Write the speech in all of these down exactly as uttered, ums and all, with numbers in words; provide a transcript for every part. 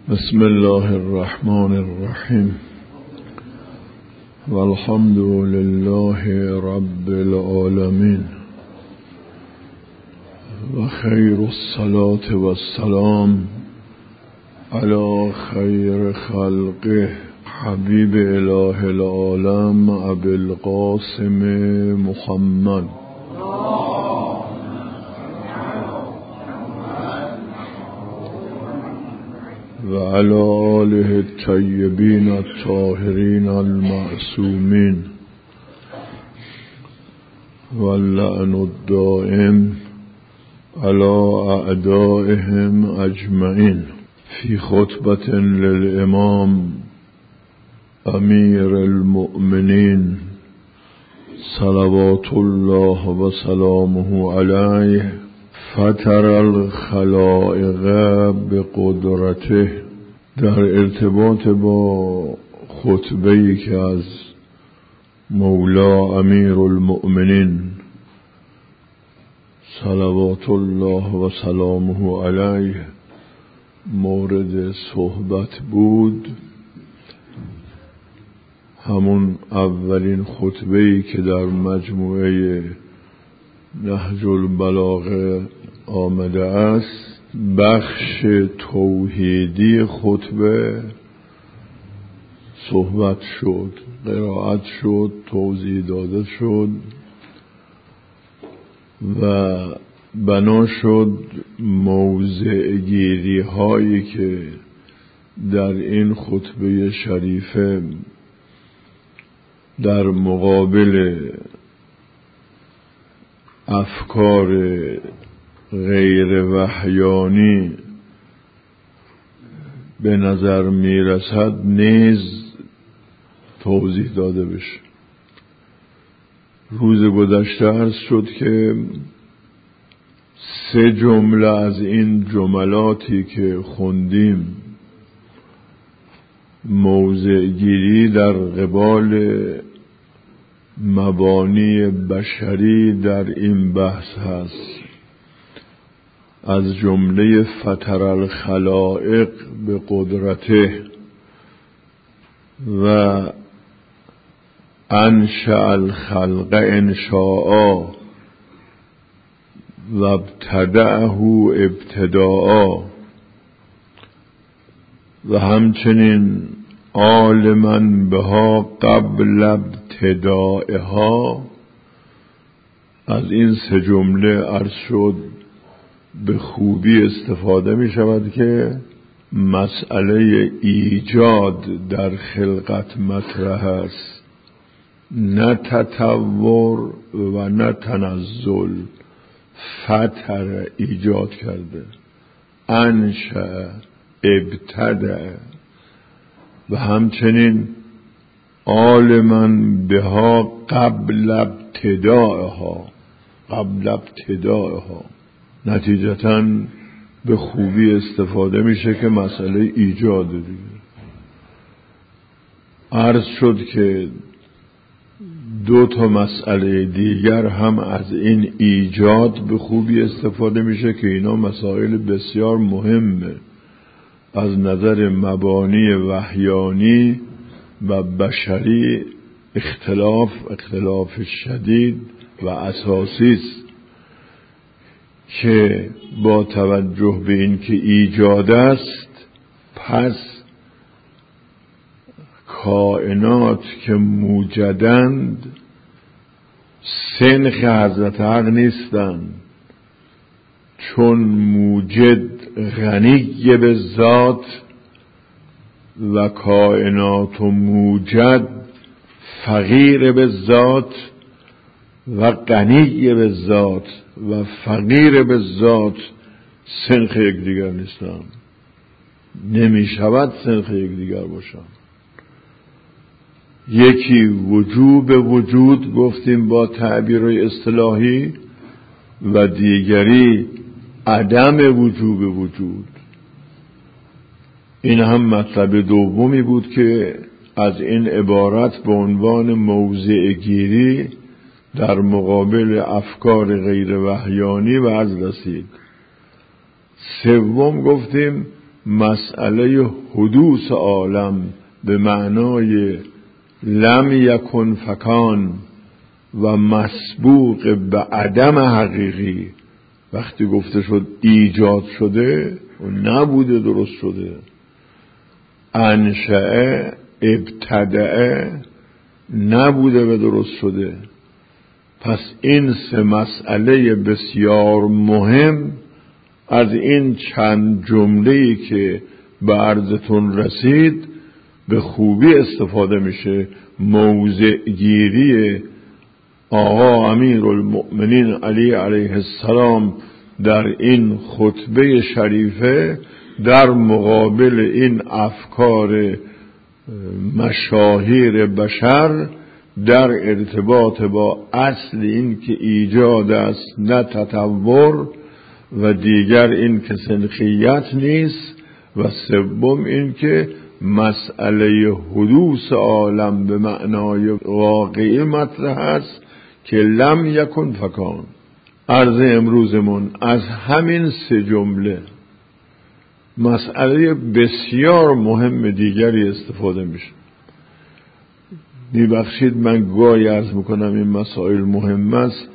بسم الله الرحمن الرحیم والحمد لله رب العالمین و خیر الصلاة و السلام علی خیر خلقه حبیب اله العالم ابی القاسم محمد و علی آله الطیبین الطاهرین المعصومین و اللعن الدائم علی اعدائهم اجمعین. فی خطبة للامام امیر المؤمنین صلوات الله و سلامه علیه فتر الخلائق بقدرته. در ارتباط با خطبه‌ای که از مولا امیر المؤمنین صلوات الله و سلامه علیه مورد صحبت بود، همون اولین خطبه‌ای که در مجموعه نهج البلاغه آمده است، بخش توحیدی خطبه صحبت شد، قرائت شد، توضیح داده شد و بنا شد موضع گیری هایی که در این خطبه شریفه در مقابل افکار غیر وحیانی به نظر میرسد نیز توضیح داده بشه. روز گذشته عرض شد که سه جمله از این جملاتی که خوندیم موضع گیری در قبال مبانی بشری در این بحث هست، از جمله فتر الخلائق به قدرته و انشأ الخلق انشاء و ابتدعه ابتداء و همچنین عالما بها قبل ابتدائها. از این سه جمله عرض شد به خوبی استفاده می شود که مسئله ایجاد در خلقت مطرح است، نه تطور و نه تنزل. فتر ایجاد کرده، انشأ ابتدأ و همچنین عالما بها قبل ابتدائها قبل ابتدائها. نتیجتاً به خوبی استفاده میشه که مسئله ایجاد دیگه. عرض شد که دو تا مسئله دیگر هم از این ایجاد به خوبی استفاده میشه که اینا مسائل بسیار مهمه از نظر مبانی وحیانی و بشری. اختلاف اختلاف شدید و اساسی است که با توجه به این که ایجاد است، پس کائنات که موجدند سنخ حضرت حق نیستند، چون موجد غنی به ذات و کائنات و موجد فقیر به ذات و غنی به ذات و فقیر به ذات، سنخ یکدیگر نیستند، نمی شود سنخ یکدیگر باشند. یکی وجوب وجود گفتیم با تعبیر اصطلاحی و دیگری عدم وجوب وجود. این هم مطلب دومی بود که از این عبارت به عنوان موضع گیری در مقابل افکار غیر وحیانی و از رسید. سوم گفتیم مسئله حدوث عالم به معنای لم یکن فکان و مسبوق به عدم حقیقی وقتی گفته شد ایجاد شده و نبوده درست شده، انشأ ابتدأ نبوده و درست شده. پس این سه مسئله بسیار مهم از این چند جمله‌ای که به عرضتون رسید به خوبی استفاده میشه. موضع گیری آقا امیرالمؤمنین علی علیه السلام در این خطبه شریفه در مقابل این افکار مشاهیر بشر در ارتباط با اصل این که ایجاد است نه تطور، و دیگر این که سنخیت نیست، و سوم این که مسئله حدوث عالم به معنای واقعی مطرح است که لم یکن فکان. عرض امروزمون از همین سه جمله مسئله بسیار مهم دیگری استفاده میشه. میبخشید من گاهی عرض میکنم این مسائل مهم است،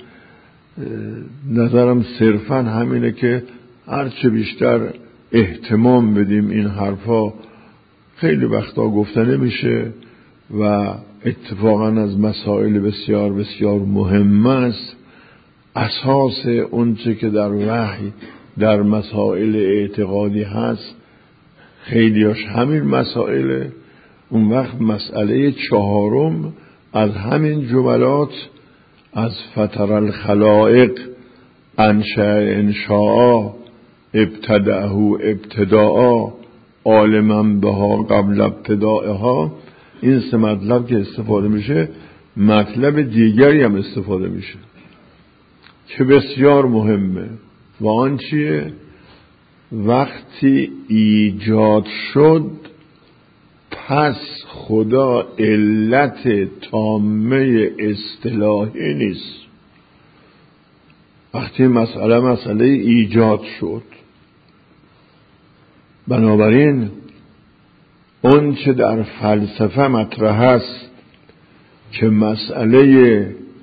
نظرم صرفا همینه که هرچه بیشتر اهتمام بدیم این حرفا خیلی وقتا گفته نمیشه و اتفاقا از مسائل بسیار بسیار مهم است. اساس اونچه که در وحی در مسائل اعتقادی هست خیلیاش همین مسائله. اون وقت مسئله چهارم از همین جملات از فطر الخلائق انشأ انشاء ابتدأه ابتداء عالما بها قبل ابتدائها، این سه مطلب که استفاده میشه مطلب دیگری هم استفاده میشه که بسیار مهمه. و آن چیه؟ وقتی ایجاد شد پس خدا علت تامه اصطلاحی نیست. وقتی مسئله مسئله ایجاد شد، بنابراین اون چه در فلسفه مطرح است که مسئله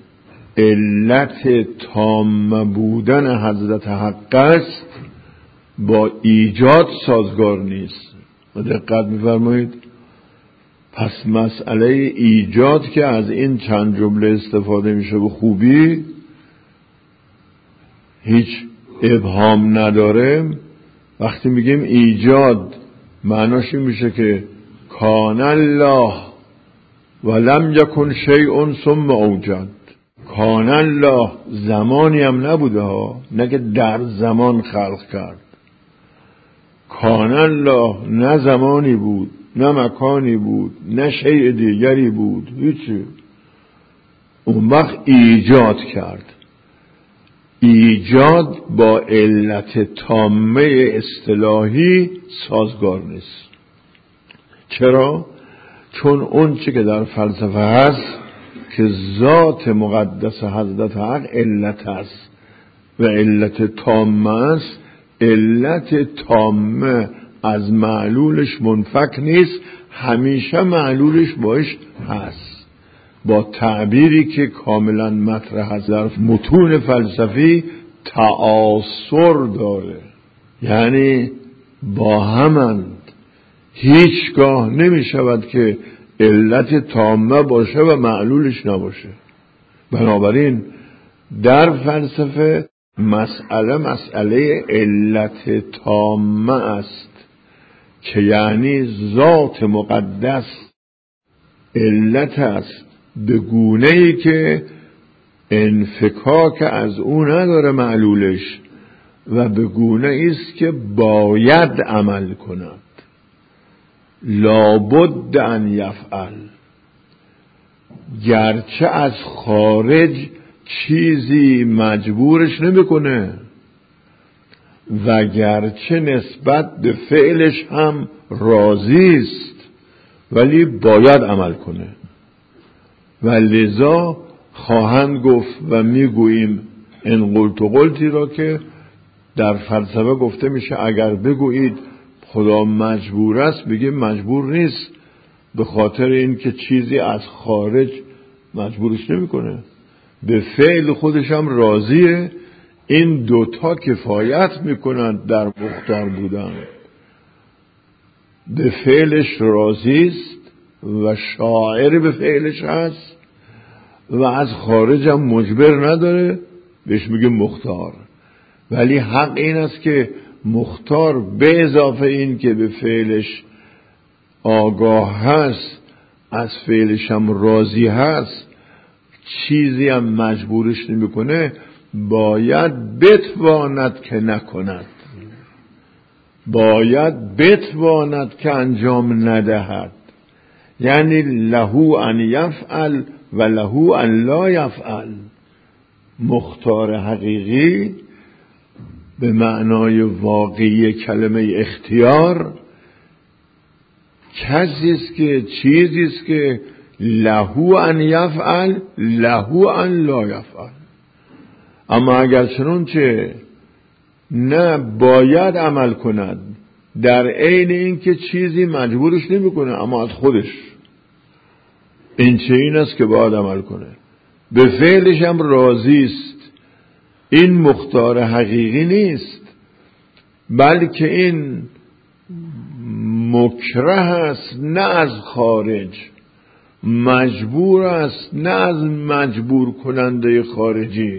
علت تام بودن حضرت حق است با ایجاد سازگار نیست. و دقت می‌فرمایید، پس مسئله ایجاد که از این چند جمله استفاده میشه به خوبی هیچ ابهام نداره. وقتی میگیم ایجاد معناش این میشه که کان الله ولم یکن شیء ثم اوجد. کان الله زمانی هم نبوده ها، نه که در زمان خلق کرد. کان الله نه زمانی بود نه مکانی بود نه شیء دیگری بود، هیچی. اون وقت ایجاد کرد. ایجاد با علت تامه اصطلاحی سازگار نیست. چرا؟ چون اون چی که در فلسفه هست که ذات مقدس حضرت حق علت است و علت تامه است، علت تامه از معلولش منفک نیست، همیشه معلولش باش هست. با تعبیری که کاملا مطرح است در متون فلسفی، تعاصر داره، یعنی با همند. هیچگاه نمی شود که علت تامه باشه و معلولش نباشه. بنابراین در فلسفه مسئله مسئله علت تامه است که یعنی ذات مقدس علت است به گونه‌ای که انفکاک از او نداره معلولش، و به گونه‌ای است که باید عمل کند، لابد ان یفعل. گرچه از خارج چیزی مجبورش نمیکنه و گرچه نسبت به فعلش هم راضی است، ولی باید عمل کنه. و لذا خواهند گفت و میگوییم این قلت و قلتی را که در فلسفه گفته میشه اگر بگویید خدا مجبور است، بگه مجبور نیست، به خاطر این که چیزی از خارج مجبورش نمیکنه، به فعل خودش هم راضیه. این دوتا کفایت میکنند در مختار بودن. به فعلش راضی است و شاعر به فعلش هست و از خارج هم مجبر نداره، بهش میگه مختار. ولی حق این است که مختار به اضافه این که به فعلش آگاه هست، از فعلش هم راضی هست، چیزی هم مجبورش نمیکنه، باید بتواند که نکند، باید بتواند که انجام ندهد. یعنی لهو ان یفعل و لهو ان لا یفعل. مختار حقیقی به معنای واقعی کلمه اختیار کسی است که چیزی است که لهو ان یفعل لهو ان لا یفعل. اما اگر چنانچه نه باید عمل کند، در عین این که چیزی مجبورش نمی کنه، اما از خودش این چه این است که باید عمل کنه، به فعلش هم راضی است، این مختار حقیقی نیست، بلکه این مکره است، نه از خارج، مجبور است، نه از مجبور کننده خارجی،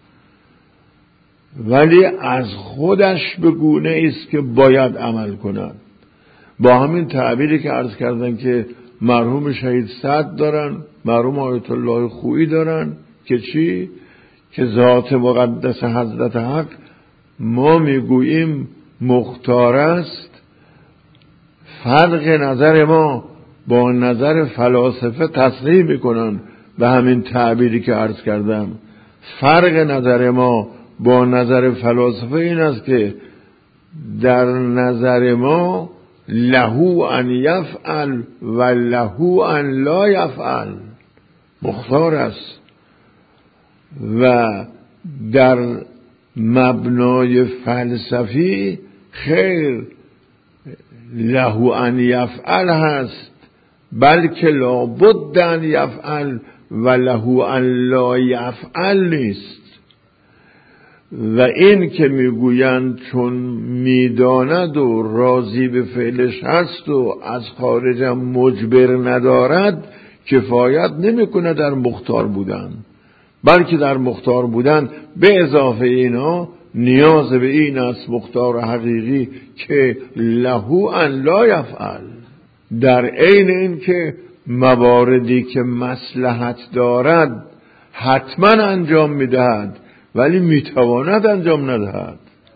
ولی از خودش به گونه است که باید عمل کند. با همین تعبیری که عرض کردن که مرحوم شهید سعد دارن، مرحوم آیت الله خویی دارن که چی؟ که ذات مقدس حضرت حق ما میگوییم مختار است، فرق نظر ما با نظر فلاسفه تصریح میکنن به همین تعبیری که عرض کردم. فرق نظر ما با نظر فلاسفه این است که در نظر ما لهو ان یفعل و لهو ان لا یفعل مختار است، و در مبنای فلسفی خیر لهو ان یفعل هست، بلکه لابد ان یفعل و لهو ان لا یفعل نیست. و این که میگویند چون میداند و راضی به فعلش هست و از خارجم مجبر ندارد، کفایت نمیکنه در مختار بودن، بلکه در مختار بودن به اضافه اینا نیاز به این است مختار حقیقی که لهو ان لا یفعل، در عین این که مواردی که مصلحت دارد حتما انجام میدهد ولی میتواند انجام ندهد،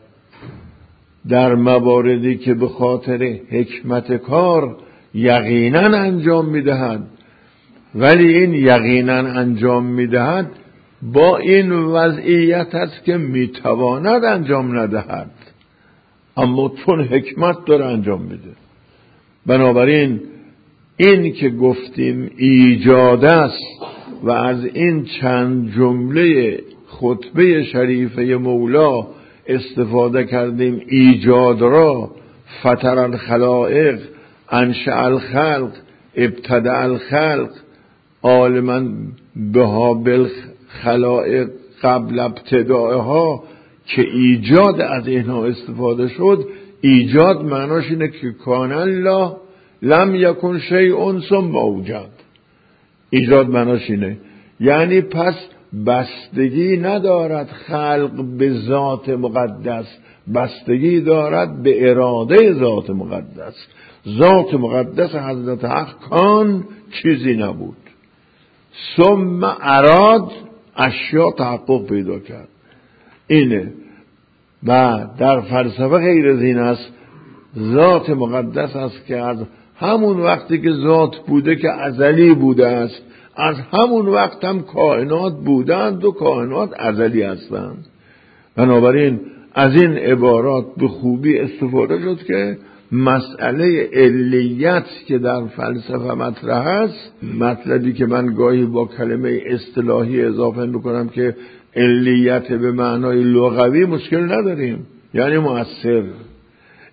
در مواردی که به خاطر حکمت کار یقینا انجام میدهد ولی این یقینا انجام میدهد با این وضعیت است که میتواند انجام ندهد، اما چون حکمت داره انجام میده. بنابراین این که گفتیم ایجاد است و از این چند جمله خطبه شریفه مولا استفاده کردیم، ایجاد را فطر الخلائق، انشأ الخلق، ابتدع الخلق، عالما بها بالخلائق قبل ابتداعها، که ایجاد از اینها استفاده شد. ایجاد معناش اینه که کان الله لم یکن شیء ثم اوجد. ایجاد معناش اینه، یعنی پس بستگی ندارد خلق به ذات مقدس، بستگی دارد به اراده ذات مقدس. ذات مقدس حضرت حق کان چیزی نبود، ثم اراد اشیا تحقق پیدا کرد. اینه. و در فلسفه غیر از این است، ذات مقدس است که از همون وقتی که ذات بوده که ازلی بوده است، از همون وقت هم کائنات بودند و کائنات ازلی هستند. بنابراین از این عبارات به خوبی استفاده شد که مسئله علیت که در فلسفه مطرح است، مطلبی که من گاهی با کلمه اصطلاحی اضافه میکنم که علیت به معنای لغوی مشکل نداریم، یعنی مؤثر.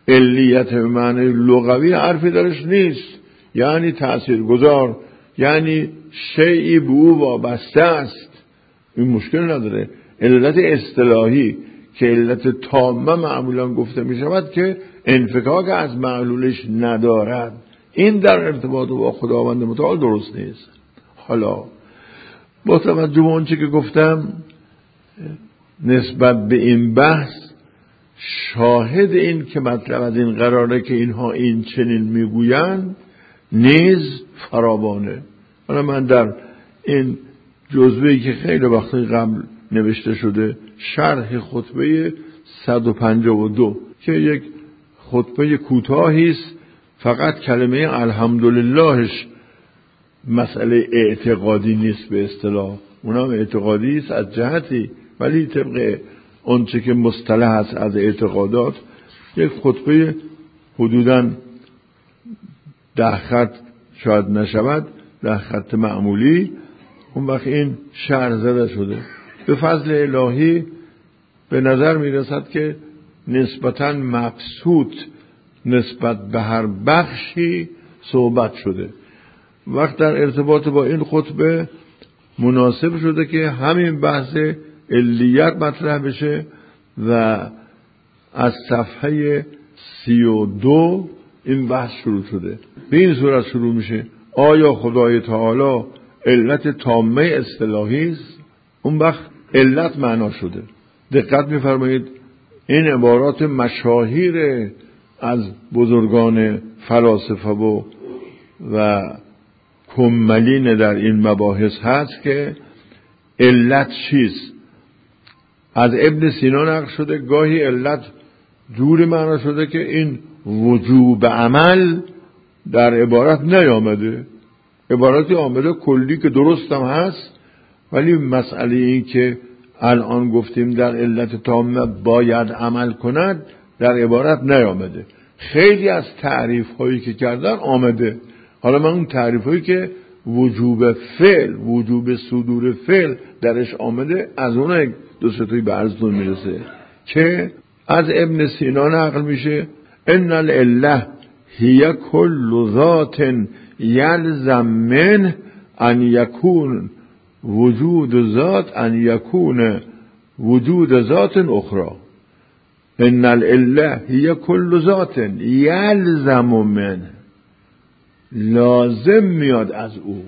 علیت به معنی لغوی حرفی درش نیست، یعنی تاثیرگذار، یعنی شیئی به او وابسته است. این مشکل نداره. علت اصطلاحی که علت تامه معمولا گفته می شود که انفکاک از معلولش ندارد، این در ارتباط با خداوند متعال درست نیست. حالا با توجه به اون چی که گفتم نسبت به این بحث، شاهد این که مطلب از این قراره که اینها این چنین میگویند نیز فراوانه. حالا من در این جزوه‌ای که خیلی وقت قبل نوشته شده، شرح خطبه صد و پنجاه و دو که یک خطبه کوتاهی است، فقط کلمه الحمدللهش مسئله اعتقادی نیست به اصطلاح، اونم اعتقادی است از جهتی، ولی طبق اون چه که مصطلح است از اعتقادات، یک خطبه حدوداً ده خط شاید نشود، ده خط معمولی، اون وقت این شرح زده شده. به فضل الهی به نظر می رسد که نسبتاً مبسوط نسبت به هر بخشی صحبت شده. وقت در ارتباط با این خطبه مناسب شده که همین بحث علیت مطرح بشه و از صفحه سی و دو این بحث شروع شده. به این صورت شروع میشه: آیا خدای تعالی علت تامه اصطلاحی است؟ اون وقت علت معنا شده. دقت می‌فرمایید این عبارات مشاهیر از بزرگان فلاسفه و و کملین در این مباحث هست که علت چیست. از ابن سینا نقل شده گاهی علت جوری معنا شده که این وجوب عمل در عبارت نیامده، عبارتی آمده کلی که درست هم هست، ولی مسئله این که الان گفتیم در علت تامه باید عمل کند در عبارت نیامده. خیلی از تعریف هایی که کردن آمده. حالا من اون تعریف هایی که وجوب فعل، وجوب صدور فعل درش آمده، از اون دو ستایی به عرضتون میرسه که از ابن سینا نقل میشه: ان العله هی کل ذات یلزم منه ان یکون وجود ذات ان یکون وجود ذات اخرى. ان العله هی کل ذات یلزم منه، لازم میاد از او.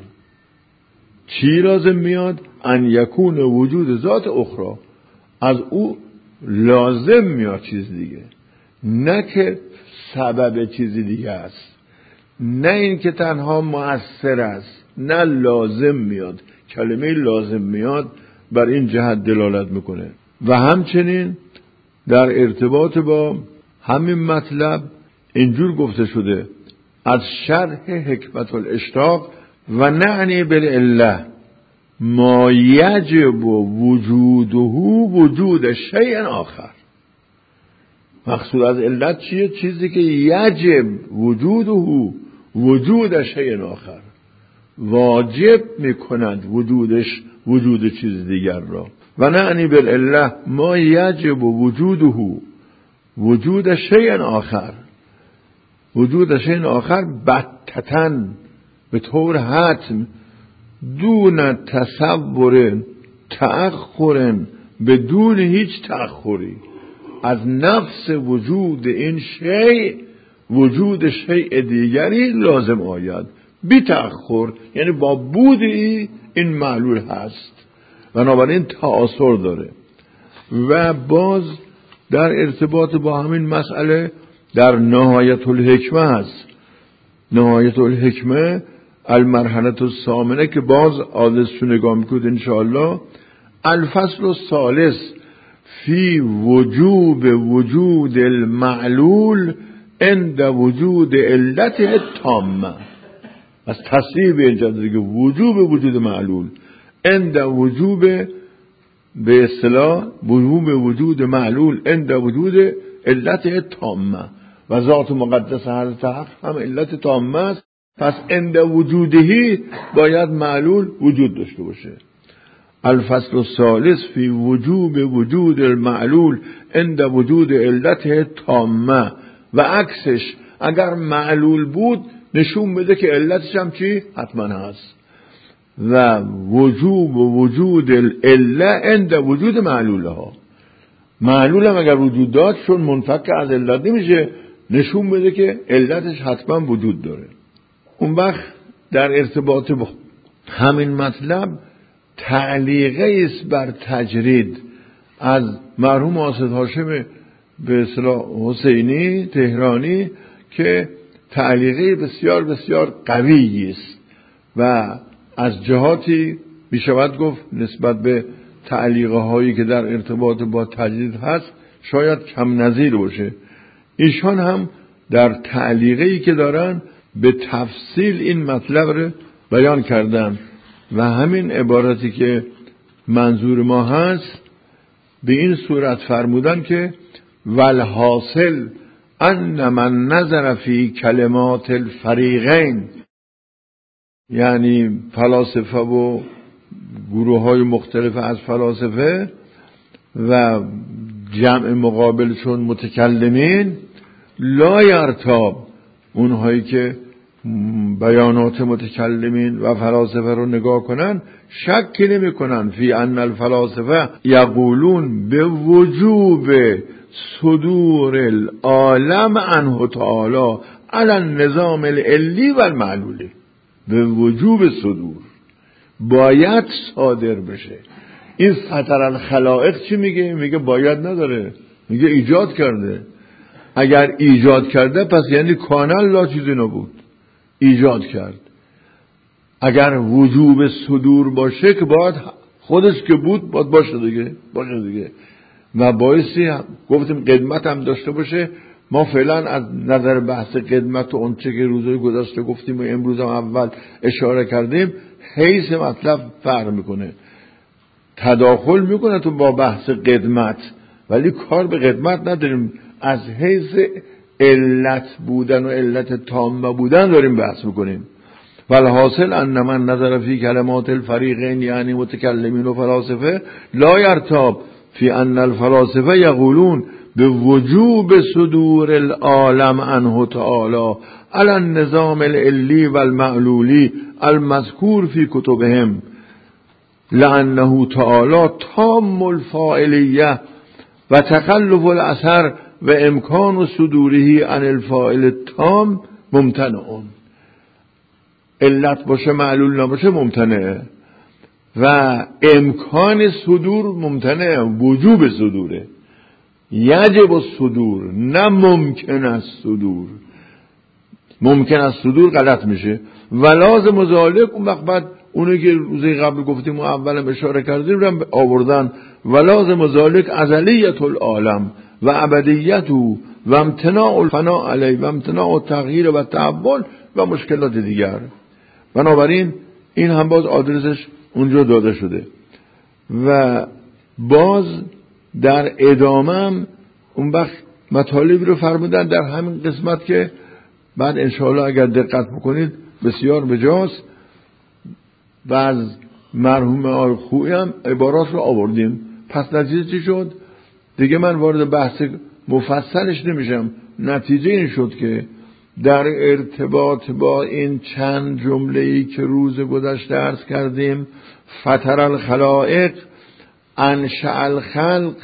چی لازم میاد؟ ان یکون وجود ذات اخرى، از او لازم میاد چیز دیگه، نه که سبب چیزی دیگه است، نه این که تنها مؤثر است، نه لازم میاد. کلمه لازم میاد بر این جهت دلالت میکنه. و همچنین در ارتباط با همین مطلب اینجور گفته شده از شرح حکمت الاشتاق: و نعنی بالعله ما یجب وجوده وجود شیء آخر. مقصود از علت چیه؟ چیزی که یجب وجوده وجود شیء آخر، واجب میکند وجودش وجود چیز دیگر را. و نعنی بالعله ما یجب وجوده وجود شیء آخر، وجود شیء آخر بتتن به طور حتم، دون تصور تأخر، بدون هیچ تأخری، از نفس وجود این شیء وجود شیء دیگری لازم آید، بی تأخر، یعنی با بودی این معلول هست، بنابراین تأثیر داره. و باز در ارتباط با همین مسئله در نهایت الحکمه هست. نهایت الحکمه المرحله الثامنه که باز آدرس نگاه میکنید انشاءالله: الفصل الثالث فی وجوب وجود المعلول عند وجود علت تامه. از تصریح به اینجا دیگه وجوب وجود معلول عند وجوب، به اصطلاح وجوب وجود معلول عند وجود علت تامه، و ذات مقدس حضرت حق هم علت تامه است. پس عند وجودهی باید معلول وجود داشته باشه. الفصل الثالث فی وجوب وجود المعلول عند وجود علت تامه و عکسش اگر معلول بود نشون بده که علتش هم چی؟ حتما هست. و وجوب و وجود العله عند وجود معلوله ها. معلول هم اگر وجود داد چون منفک از علت نمیشه، نشون بده که علتش حتما وجود داره. اون وقت در ارتباط با همین مطلب تعلیقه است بر تجرید از مرحوم آصد هاشم به اصطلاح حسینی تهرانی که تعلیقه بسیار بسیار قوی است و از جهاتی میشود گفت نسبت به تعلیقه هایی که در ارتباط با تجرید هست شاید کم نظیر باشه. ایشان هم در تعلیقه‌ای که دارن به تفصیل این مطلب رو بیان کردن و همین عبارتی که منظور ما هست به این صورت فرمودن که والحاصل ان من نظر فی کلمات الفریقین، یعنی فلاسفه و گروه های مختلف از فلاسفه و جمع مقابلشون متکلمین، لا یرتاب، اونهایی که بیانات متکلمین و فلاسفه رو نگاه کنن شکی نمی کنن فی ان الفلاسفه یقولون به وجوب صدور العالم عنه تعالی علی النظام العلی و المعلولی. به وجوب صدور باید صادر بشه. این فطر الخلائق چی میگه؟ میگه باید نداره، میگه ایجاد کرده. اگر ایجاد کرده پس یعنی کانال لا چیزی نبود، ایجاد کرد. اگر وجوب صدور باشه که باید خودش که بود باید باشه دیگه، باشه دیگه. و باعثی گفتیم قدمت هم داشته باشه. ما فعلا از نظر بحث قدمت و اون چه که روزهای گذشته گفتیم و امروز هم اول اشاره کردیم حیث مطلب فرق میکنه، تداخل میکنه تو با بحث قدمت، ولی کار به قدمت نداریم. از حیث علت بودن و علت تامه بودن داریم بحث میکنیم. والحاصل ان من نظر فی کلمات الفریقین یعنی متکلمین و فلاسفه لا یرتاب فی ان الفلاسفه یقولون به وجوب صدور العالم عنه تعالی علی النظام العلی و المعلولی المذکور فی کتبهم لانه تعالی تام الفاعلیه و تخلف الاثر و امکان صدوره عن الفاعل التام ممتنعون. علت باشه معلول نباشه ممتنعه و امکان صدور ممتنعه، وجوب صدوره. یجب الصدور نه ممکن است صدور. ممکن است صدور غلط میشه و لازم ذالک. اون وقت بعد اونی که روزی قبل گفتیم و اولم اشاره کردیم رو آوردن و لازم ذالک ازلیت العالم و ابدیته و امتناع الفناء علیه و امتناع التغییر و تحول و مشکلات دیگر. بنابراین این هم باز آدرسش اونجا داده شده و باز در ادامه اون وقت مطالبی رو فرمودن در همین قسمت که بعد انشاءالله اگر دقت بکنید بسیار بجاست و از مرحوم آقای خویی هم عبارات رو آوردیم. پس نتیجه چی شد؟ دیگه من وارد بحث مفصلش نمیشم. نتیجه این شد که در ارتباط با این چند جمله‌ای که روز گذشته عرض کردیم، فطر الخلائق، انشأ الخلق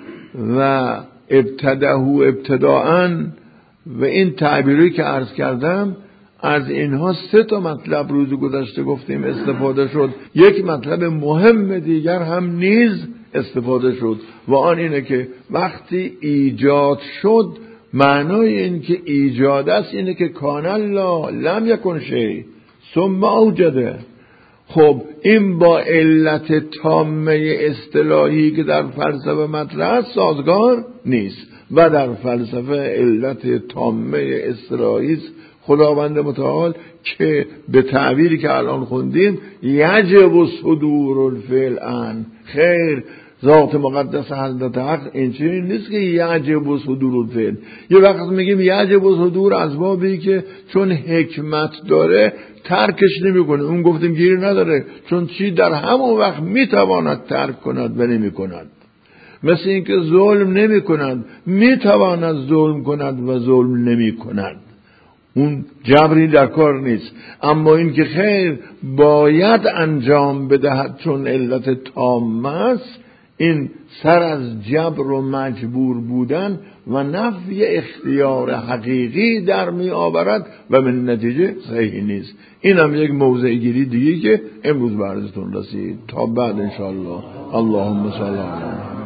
و ابتدأه ابتداءً و این تعبیری که عرض کردم، از اینها سه تا مطلب روز گذشته گفتیم استفاده شد. یک مطلب مهم دیگر هم نیز استفاده شد و آن اینه که وقتی ایجاد شد، معنای این که ایجاد است اینه که کان الله لم یکن شیء ثم اوجده. خب این با علت تامه اصطلاحی که در فلسفه مطرح است سازگار نیست و در فلسفه علت تامه اصطلاحی است خداوند متعال که به تعبیری که الان خوندیم یجب صدور الفعل ان. خیر، ذات مقدس حضرت حق این چیزی نیست که یجب صدور الفعل. یه وقت میگیم یجب صدور از بابی که چون حکمت داره ترکش نمیکنه. اون گفتیم گیری نداره، چون چی در همون وقت میتواند ترک کند و نمی کند. مثل اینکه ظلم نمی کند، می تواند ظلم کند و ظلم نمی کند. اون جبری در کار نیست. اما این که خیر باید انجام بدهد چون علت تام است، این سر از جبر و مجبور بودن و نفی اختیار حقیقی در می آورد و من نتیجه صحیح نیست. این هم یک موضع گیری دیگه که امروز به عرضتون رسید. تا بعد انشاءالله. اللهم صل علی